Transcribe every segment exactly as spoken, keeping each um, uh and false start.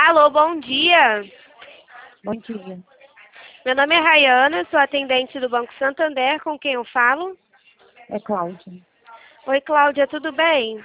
Alô, bom dia. Bom dia. Meu nome é Rayana, sou atendente do Banco Santander, com quem eu falo? É Cláudia. Oi, Cláudia, tudo bem?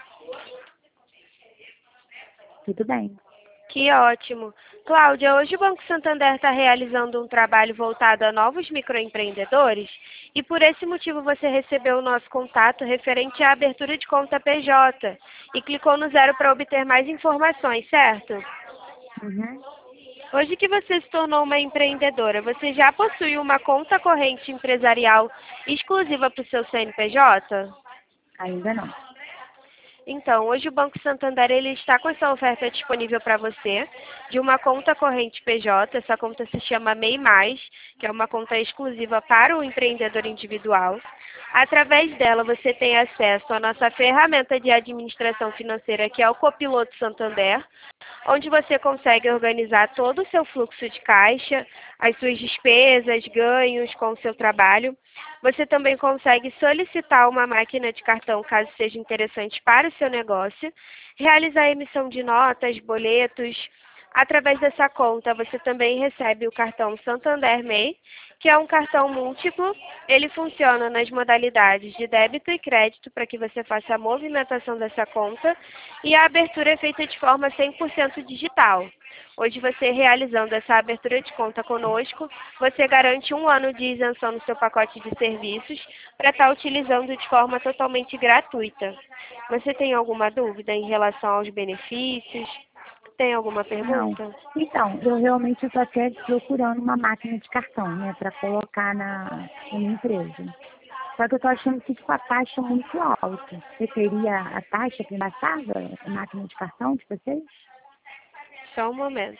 Tudo bem? Que ótimo. Cláudia, hoje o Banco Santander está realizando um trabalho voltado a novos microempreendedores e por esse motivo você recebeu o nosso contato referente à abertura de conta P J e clicou no zero para obter mais informações, certo? Uhum. Hoje que você se tornou uma empreendedora, você já possui uma conta corrente empresarial exclusiva para o seu C N P J? Ainda não. Então, hoje o Banco Santander ele está com essa oferta disponível para você de uma conta corrente P J. Essa conta se chama MEI Mais, que é uma conta exclusiva para o empreendedor individual. Através dela, você tem acesso à nossa ferramenta de administração financeira, que é o Copiloto Santander, onde você consegue organizar todo o seu fluxo de caixa, as suas despesas, ganhos com o seu trabalho. Você também consegue solicitar uma máquina de cartão, caso seja interessante para o seu negócio, realizar a emissão de notas, boletos. Através dessa conta, você também recebe o cartão Santander MEI, que é um cartão múltiplo. Ele funciona nas modalidades de débito e crédito para que você faça a movimentação dessa conta e a abertura é feita de forma cem por cento digital. Hoje, você realizando essa abertura de conta conosco, você garante um ano de isenção no seu pacote de serviços para estar utilizando de forma totalmente gratuita. Você tem alguma dúvida em relação aos benefícios? Tem alguma Não. pergunta? Então, eu realmente estou até procurando uma máquina de cartão, né, para colocar na, na minha empresa. Só que eu estou achando que tipo, a taxa é muito alta. Você teria a taxa que passava a máquina de cartão de vocês? Só um momento.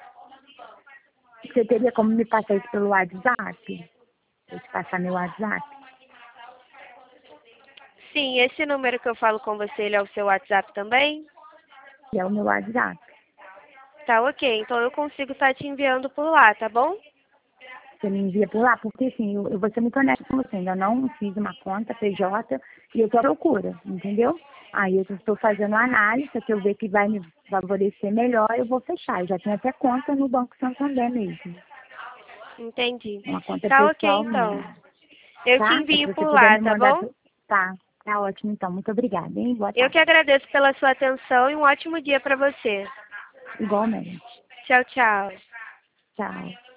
Você teria como me passar isso pelo WhatsApp? Eu te passar meu WhatsApp? Sim, esse número que eu falo com você, ele é o seu WhatsApp também? Que é o meu WhatsApp. Tá ok, então eu consigo estar te enviando por lá, tá bom? Você me envia por lá, porque assim, eu, eu vou ser muito honesta com você, ainda não fiz uma conta P J e eu estou à procura, entendeu? Aí eu estou fazendo a análise, se eu ver que vai me favorecer melhor, eu vou fechar. Eu já tenho até conta no Banco Santander mesmo, Entendi. uma conta Tá ok, pessoal então. minha, Eu te tá? Se envio você por puder lá, me tá mandar, bom? tu- tá, tá ótimo então. Muito obrigada, hein? Boa Eu que tarde. agradeço pela sua atenção e um ótimo dia para você. Igualmente. Tchau, tchau. Tchau.